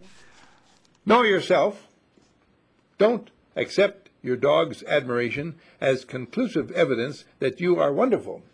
Know yourself. Don't accept your dog's admiration as conclusive evidence that you are wonderful.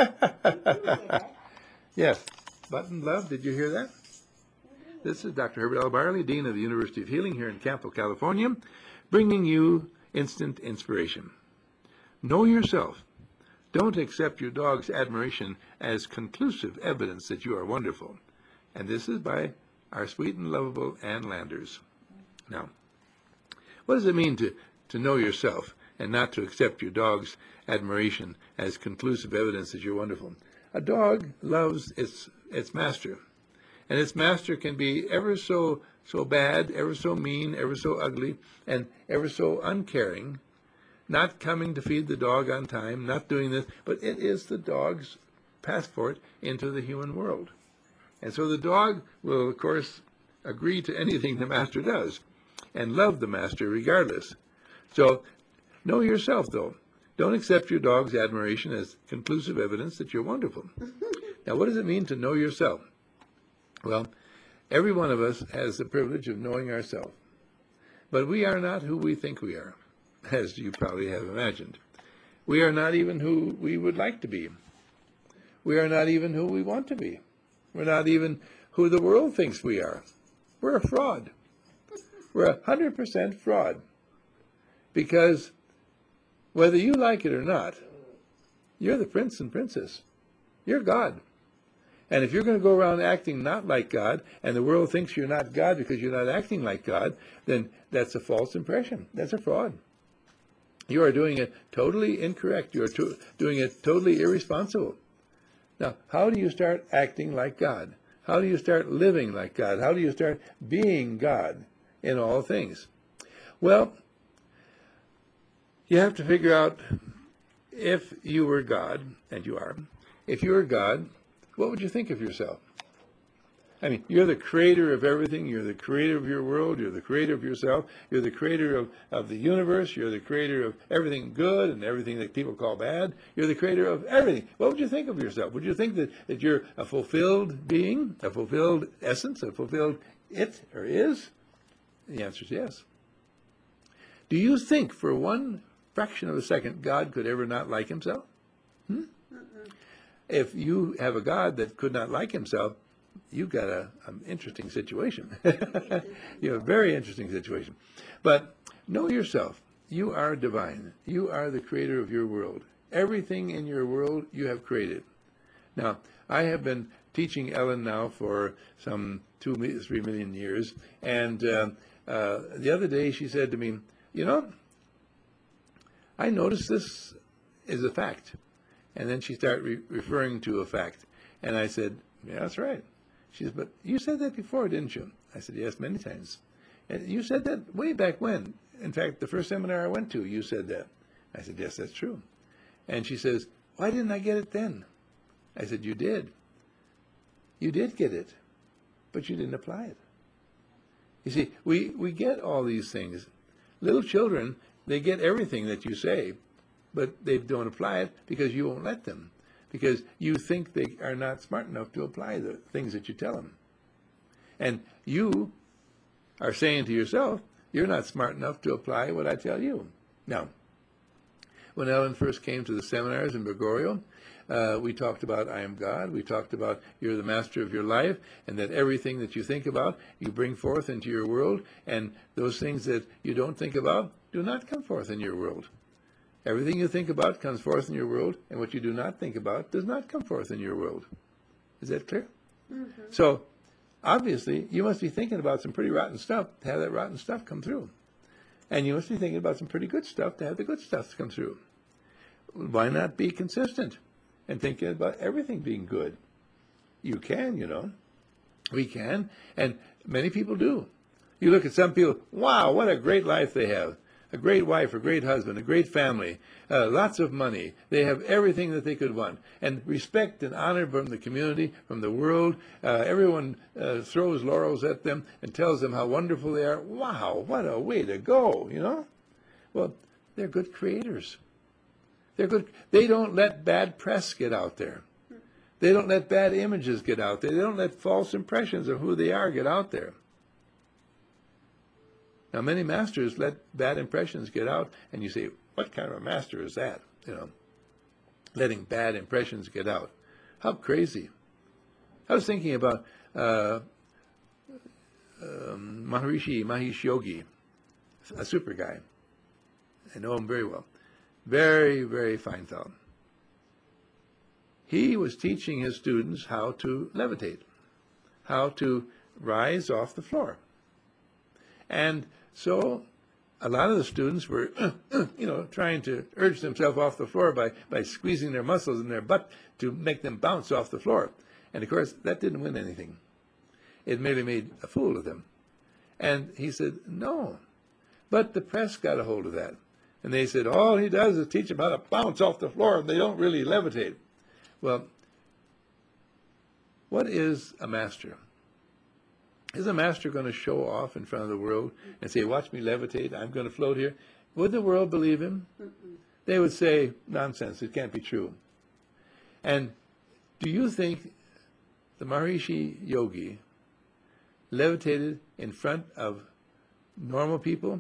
Yes. Button Love, did you hear that? This is Dr. Herbert L. Barley, Dean of the University of Healing here in Campo, California, bringing you instant inspiration. Know yourself. Don't accept your dog's admiration as conclusive evidence that you are wonderful. And this is by our sweet and lovable Ann Landers. Now, what does it mean to know yourself and not to accept your dog's admiration as conclusive evidence that you're wonderful? A dog loves its master. And its master can be ever so bad, ever so mean, ever so ugly, and ever so uncaring, not coming to feed the dog on time, not doing this, but it is the dog's passport into the human world. And so the dog will, of course, agree to anything the master does and love the master regardless. So know yourself, though. Don't accept your dog's admiration as conclusive evidence that you're wonderful. Now, what does it mean to know yourself? Well, every one of us has the privilege of knowing ourselves. But we are not who we think we are, as you probably have imagined. We are not even who we would like to be. We are not even who we want to be. We're not even who the world thinks we are. We're a fraud. We're 100% fraud. Because whether you like it or not, you're the prince and princess. You're God. And if you're going to go around acting not like God, and the world thinks you're not God because you're not acting like God, then that's a false impression. That's a fraud. You are doing it totally incorrect. You are doing it totally irresponsible. Now, how do you start acting like God? How do you start living like God? How do you start being God in all things? Well, you have to figure out, if you were God, and you are, if you were God, what would you think of yourself? I mean, you're the creator of everything. You're the creator of your world. You're the creator of yourself. You're the creator of the universe. You're the creator of everything good and everything that people call bad. You're the creator of everything. What would you think of yourself? Would you think that you're a fulfilled being, a fulfilled essence, a fulfilled it or is? The answer is yes. Do you think for one fraction of a second God could ever not like himself? If you have a God that could not like himself, you've got an interesting situation. You have a very interesting situation. But know yourself. You are divine. You are the creator of your world. Everything in your world you have created. Now, I have been teaching Ellen now for some 3 million years, and the other day she said to me, you know, I noticed this is a fact. And then she started referring to a fact. And I said, yeah, that's right. She said, but you said that before, didn't you? I said, yes, many times. And you said that way back when. In fact, the first seminar I went to, you said that. I said, yes, that's true. And she says, why didn't I get it then? I said, you did. You did get it, but you didn't apply it. You see, we get all these things. Little children, they get everything that you say, but they don't apply it because you won't let them, because you think they are not smart enough to apply the things that you tell them. And you are saying to yourself, you're not smart enough to apply what I tell you. Now, when Ellen first came to the seminars in Gregorio, we talked about I am God. We talked about you're the master of your life, and that everything that you think about, you bring forth into your world, and those things that you don't think about do not come forth in your world. Everything you think about comes forth in your world, and what you do not think about does not come forth in your world. Is that clear? Mm-hmm. So, obviously, you must be thinking about some pretty rotten stuff to have that rotten stuff come through. And you must be thinking about some pretty good stuff to have the good stuff come through. Why not be consistent and thinking about everything being good? You can, you know. We can, and many people do. You look at some people, wow, what a great life they have. A great wife, a great husband, a great family, lots of money. They have everything that they could want. And respect and honor from the community, from the world. Everyone throws laurels at them and tells them how wonderful they are. Wow, what a way to go, you know? Well, they're good creators. They're good. They don't let bad press get out there. They don't let bad images get out there. They don't let false impressions of who they are get out there. Now, many masters let bad impressions get out, and you say, what kind of a master is that? Letting bad impressions get out. How crazy. I was thinking about Maharishi Mahesh Yogi, a super guy. I know him very well. Very, very fine fellow. He was teaching his students how to levitate, how to rise off the floor. And so a lot of the students were, trying to urge themselves off the floor by squeezing their muscles in their butt to make them bounce off the floor. And of course, that didn't win anything. It merely made a fool of them. And he said, no. But the press got a hold of that. And they said, all he does is teach them how to bounce off the floor, and they don't really levitate. Well, what is a master? Is a master going to show off in front of the world and say, watch me levitate, I'm going to float here? Would the world believe him? They would say, nonsense, it can't be true. And do you think the Maharishi Yogi levitated in front of normal people?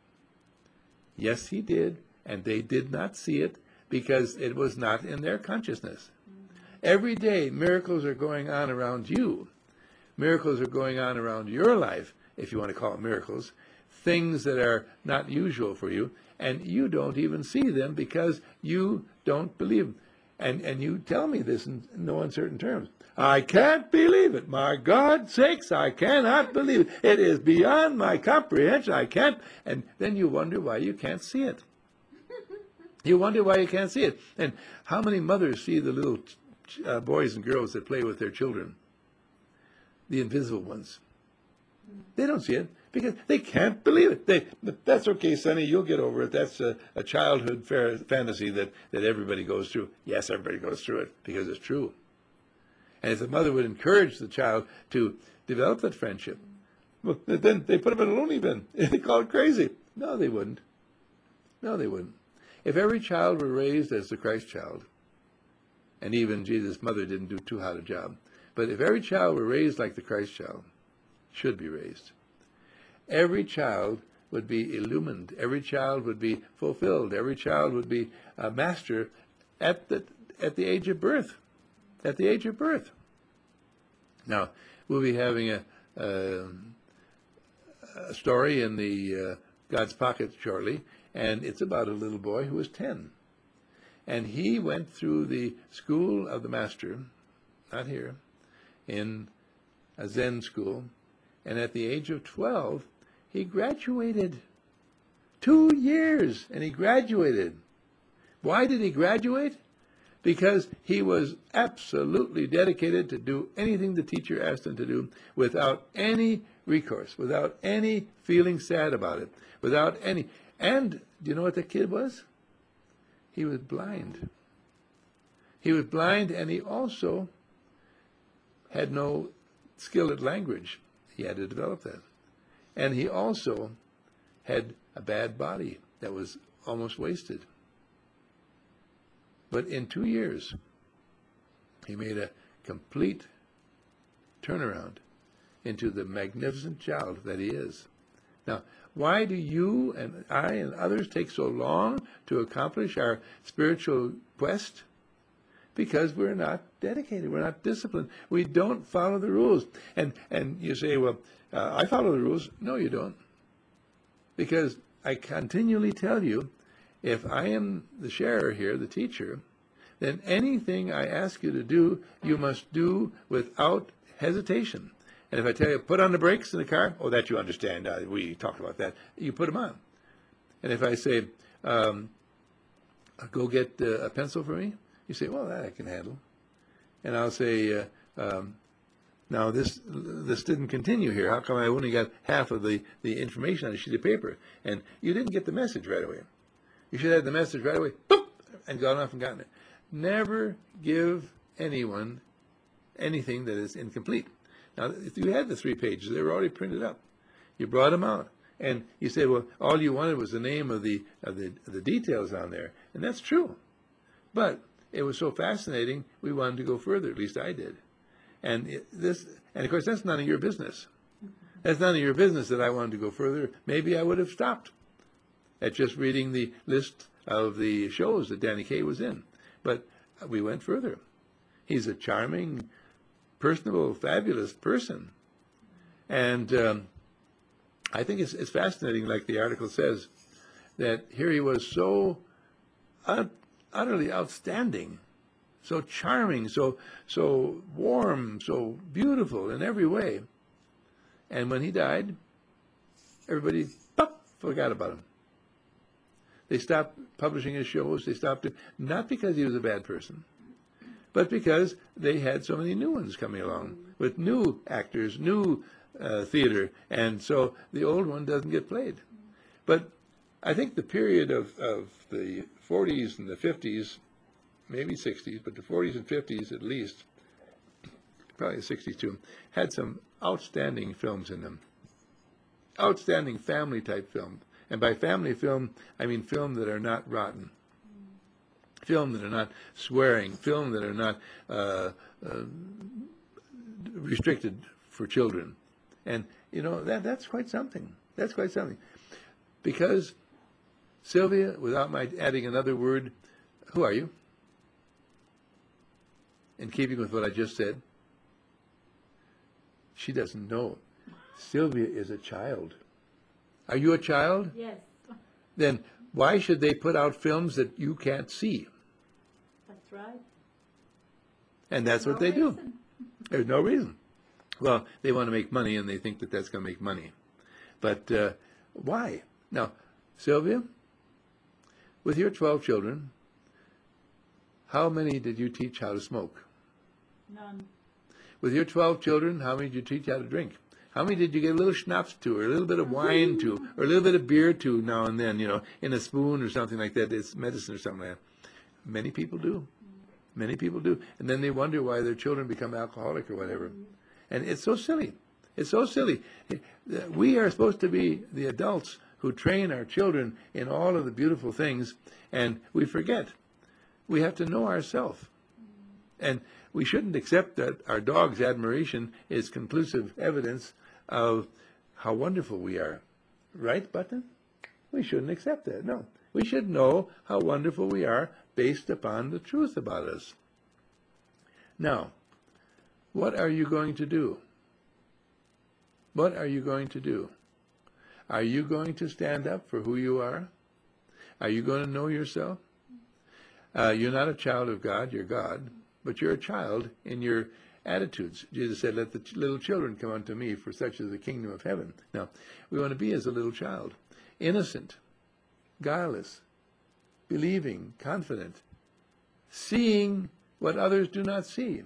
Yes, he did, and they did not see it because it was not in their consciousness. Every day, miracles are going on around you. Miracles are going on around your life, if you want to call it miracles, things that are not usual for you, and you don't even see them because you don't believe them. And you tell me this in no uncertain terms. I can't believe it. My God's sakes, I cannot believe it. It is beyond my comprehension. I can't. And then you wonder why you can't see it. You wonder why you can't see it. And how many mothers see the little boys and girls that play with their children? The invisible ones. They don't see it because they can't believe it. That's okay, Sonny, you'll get over it. That's a childhood fantasy that everybody goes through. Yes, everybody goes through it because it's true. And if the mother would encourage the child to develop that friendship, well, then they put him in a loony bin. They call it crazy. No, they wouldn't. No, they wouldn't. If every child were raised as the Christ child, and even Jesus' mother didn't do too hot a job, but if every child were raised like the Christ child, should be raised, every child would be illumined. Every child would be fulfilled. Every child would be a master at the age of birth. At the age of birth. Now, we'll be having a story in the God's Pocket shortly, and it's about a little boy who was 10. And he went through the school of the master, not here, in a Zen school, and at the age of 12, he graduated. 2 years, and he graduated. Why did he graduate? Because he was absolutely dedicated to do anything the teacher asked him to do without any recourse, without any feeling sad about it, without any. And do you know what the kid was? He was blind. He was blind, and he also had no skill at language. He had to develop that. And he also had a bad body that was almost wasted. But in 2 years, he made a complete turnaround into the magnificent child that he is. Now, why do you and I and others take so long to accomplish our spiritual quest? Because we're not dedicated. We're not disciplined. We don't follow the rules. And you say, well, I follow the rules. No, you don't. Because I continually tell you, if I am the sharer here, the teacher, then anything I ask you to do, you must do without hesitation. And if I tell you, put on the brakes in the car, oh, that you understand. We talked about that. You put them on. And if I say, go get a pencil for me, you say, well, that I can handle. And I'll say, now this didn't continue here. How come I only got half of the information on a sheet of paper? And you didn't get the message right away. You should have the message right away, boop, and gone off and gotten it. Never give anyone anything that is incomplete. Now, if you had the 3 pages, they were already printed up. You brought them out, and you said, well, all you wanted was the name of the details on there, and that's true. But it was so fascinating, we wanted to go further. At least I did. And of course, that's none of your business. That's none of your business that I wanted to go further. Maybe I would have stopped at just reading the list of the shows that Danny Kaye was in. But we went further. He's a charming, personable, fabulous person. And I think it's fascinating, like the article says, that here he was so utterly outstanding, so charming, so warm, so beautiful in every way. And when he died, everybody forgot about him. They stopped publishing his shows. They stopped it, not because he was a bad person, but because they had so many new ones coming along with new actors, new theater, and so the old one doesn't get played. But I think the period of the 40s and the 50s, maybe 60s, but the 40s and 50s at least, probably the 60s too, had some outstanding films in them. Outstanding family-type films. And by family film, I mean film that are not rotten. Film that are not swearing. Film that are not restricted for children. And, you know, that's quite something. That's quite something. Because Sylvia, without my adding another word, who are you? In keeping with what I just said, she doesn't know. Sylvia is a child. Are you a child? Yes. Then why should they put out films that you can't see? That's right. And that's what they do. There's no reason. Well, they want to make money, and they think that that's going to make money. But why? Now, Sylvia, with your 12 children, how many did you teach how to smoke? None. With your 12 children, how many did you teach how to drink? How many did you get a little schnapps to, or a little bit of wine to, or a little bit of beer to now and then, you know, in a spoon or something like that? It's medicine or something like that. Many people do. Many people do. And then they wonder why their children become alcoholic or whatever. And it's so silly. It's so silly. We are supposed to be the adults who train our children in all of the beautiful things, and we forget. We have to know ourselves. And we shouldn't accept that our dog's admiration is conclusive evidence of how wonderful we are. Right, Button? We shouldn't accept that, no. We should know how wonderful we are based upon the truth about us. Now, what are you going to do? What are you going to do? Are you going to stand up for who you are? Are you going to know yourself? You're not a child of God, you're God, but you're a child in your attitudes. Jesus said, let the little children come unto me, for such is the kingdom of heaven. Now, we want to be as a little child, innocent, guileless, believing, confident, seeing what others do not see,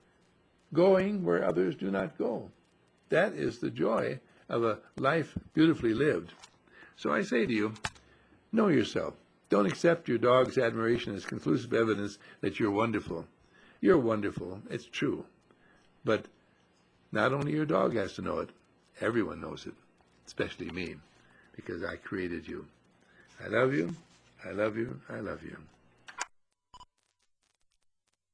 going where others do not go. That is the joy of a life beautifully lived. So I say to you, know yourself. Don't accept your dog's admiration as conclusive evidence that you're wonderful. You're wonderful. It's true. But not only your dog has to know it, everyone knows it, especially me, because I created you. I love you. I love you. I love you.